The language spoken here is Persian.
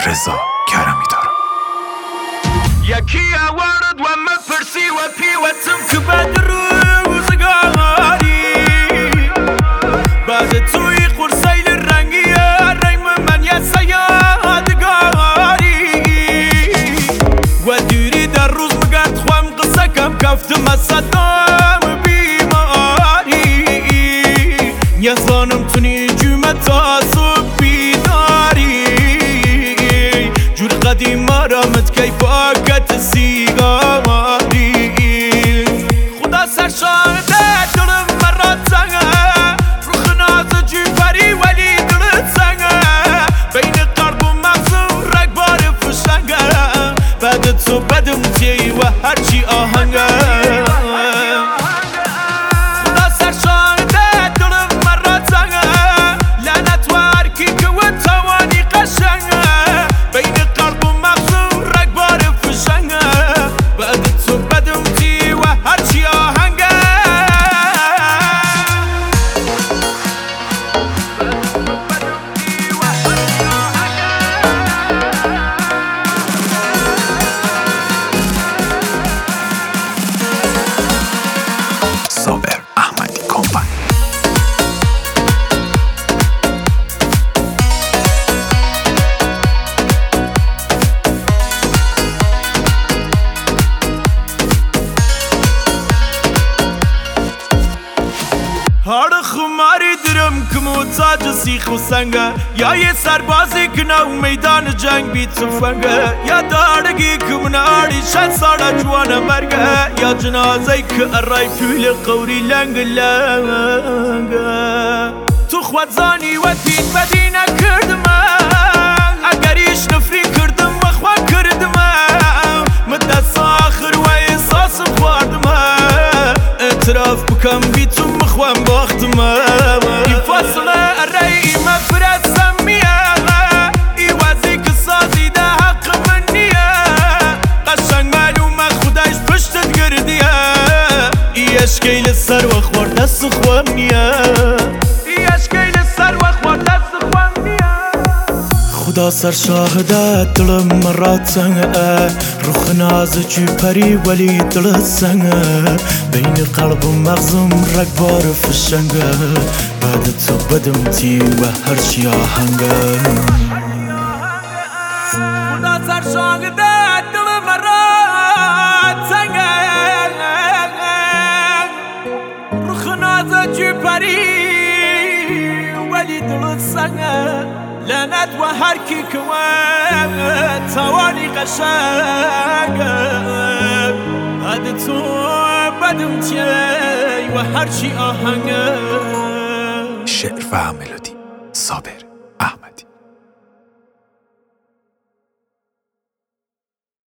رضا کرمی دارم. یکی اوارد و مپرسی و پیوتم که بعد روزگاری بعد توی قرصیل رنگی ریم من یه سیادگاری و دیری در روز مگرد خوام قصه کم کفتم از صدام بیماری یه زانم تونی جمعه تا صبح بیداری جور قدیم آرامت کی پاکت سیگاری خدا سر شاهده دلم مرات زنگه روخ ناز جیفری ولی دلت زنگه بین قلب و مغزم رگبار فشنگه بعد تو بدم تی و هرچی آهنگه خدا سر شاهده دلم مرات زنگه لعنت و هرکی که و توانی قشنگه بین قلب و مغزم رگبار فشنگه بعد تو بدم تی و هرچی آهنگه صابر احمدی کمپانی. هر خماری درم که محتاج سیخ و سنگه یا یه سربازی که نو میدان جنگ بی تفنگه یا دارگی که مناری شد سالا جوانه مرگه یا جنازه که ارای فیل قوری لنگ لنگه تو خود زانی و تین بدی نکردم اگریش نفری کردم و خواه کردم مدت آخر و احساسم خواردم اعتراف بکم بی تو مخوام باختم این فاصله ارئی مفرستم میه ای وزی که سازی ده حق من نیه قشنگ معلومه خودش پشتت گردیه ای اشکیل سر و خوار دست خوام نیه ای اشکیل سر و خوار دست خوام نیه خدا سر شاهده دلم مرات زنگه روخ ناز چی پری ولی دلت زنگه بین قلب و مغزم رگبار فشنگه بعد تو بدم تی و هرچی آهنگه خدا سر شاهده دلم مرات زنگه روخ ناز چی پری ولی دلت زنگه لعنت و هر کی که توانی قشنگه بعد تو بدم تی و هرچی آهنگه. شعر و ملودی صابر احمدی.